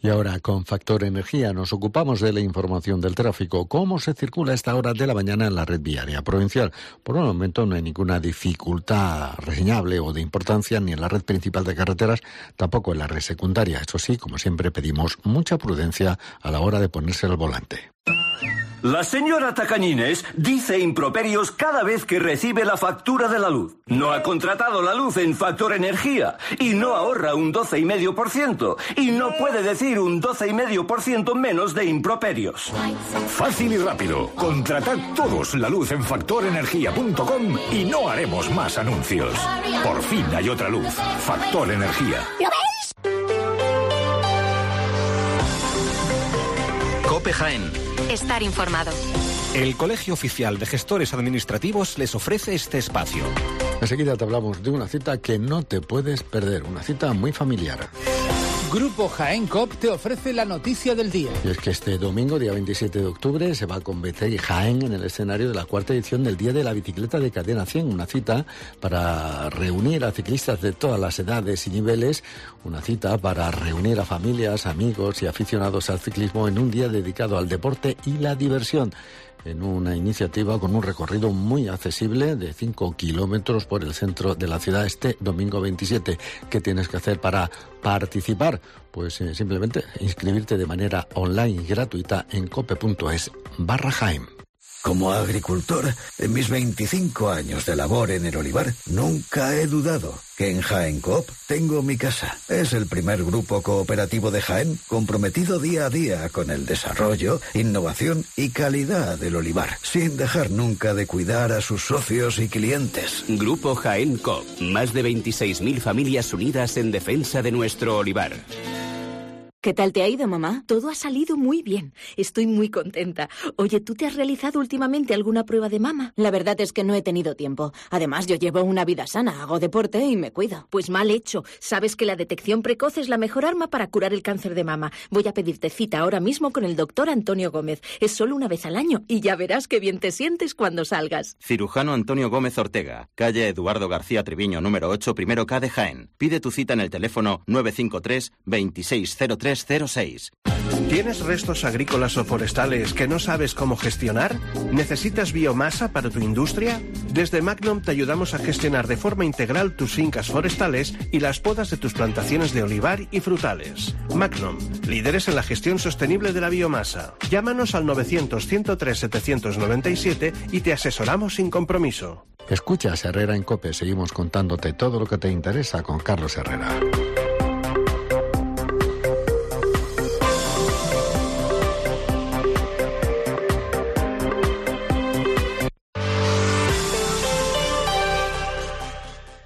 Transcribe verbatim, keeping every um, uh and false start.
Y ahora, con Factor Energía, nos ocupamos de la información del tráfico. ¿Cómo se circula a esta hora de la mañana en la red viaria provincial? Por un momento no hay ninguna dificultad reseñable o de importancia ni en la red principal de carreteras, tampoco en la red secundaria. Eso sí, como siempre, pedimos mucha prudencia a la hora de ponerse al volante. La señora Tacañines dice improperios cada vez que recibe la factura de la luz. No ha contratado la luz en Factor Energía y no ahorra un doce coma cinco por ciento y no puede decir un doce coma cinco por ciento menos de improperios. Fácil y rápido. Contratad todos la luz en factor energía punto com y no haremos más anuncios. Por fin hay otra luz. Factor Energía. ¿Lo veis? COPE Jaén. Estar informado. El Colegio Oficial de Gestores Administrativos les ofrece este espacio. Enseguida te hablamos de una cita que no te puedes perder, una cita muy familiar. Grupo Jaén Coop te ofrece la noticia del día. Y es que este domingo, día veintisiete de octubre, se va a convertir Jaén en el escenario de la cuarta edición del Día de la Bicicleta de Cadena cien, una cita para reunir a ciclistas de todas las edades y niveles, una cita para reunir a familias, amigos y aficionados al ciclismo en un día dedicado al deporte y la diversión, en una iniciativa con un recorrido muy accesible de cinco kilómetros por el centro de la ciudad este domingo veintisiete. ¿Qué tienes que hacer para participar? Pues eh, simplemente inscribirte de manera online y gratuita en cope.es barra Jaén. Como agricultor, en mis veinticinco años de labor en el olivar, nunca he dudado que en Jaén Coop tengo mi casa. Es el primer grupo cooperativo de Jaén comprometido día a día con el desarrollo, innovación y calidad del olivar, sin dejar nunca de cuidar a sus socios y clientes. Grupo Jaén Coop, más de veintiséis mil familias unidas en defensa de nuestro olivar. ¿Qué tal te ha ido, mamá? Todo ha salido muy bien. Estoy muy contenta. Oye, ¿tú te has realizado últimamente alguna prueba de mama? La verdad es que no he tenido tiempo. Además, yo llevo una vida sana, hago deporte y me cuido. Pues mal hecho. Sabes que la detección precoz es la mejor arma para curar el cáncer de mama. Voy a pedirte cita ahora mismo con el doctor Antonio Gómez. Es solo una vez al año y ya verás qué bien te sientes cuando salgas. Cirujano Antonio Gómez Ortega, calle Eduardo García Triviño, número ocho, primero K de Jaén. Pide tu cita en el teléfono nueve cinco tres, veintiséis cero tres cero seis. ¿Tienes restos agrícolas o forestales que no sabes cómo gestionar? ¿Necesitas biomasa para tu industria? Desde Magnum te ayudamos a gestionar de forma integral tus fincas forestales y las podas de tus plantaciones de olivar y frutales. Magnum, líderes en la gestión sostenible de la biomasa. Llámanos al novecientos, ciento tres, setecientos noventa y siete y te asesoramos sin compromiso. Escuchas Herrera en COPE. Seguimos contándote todo lo que te interesa con Carlos Herrera.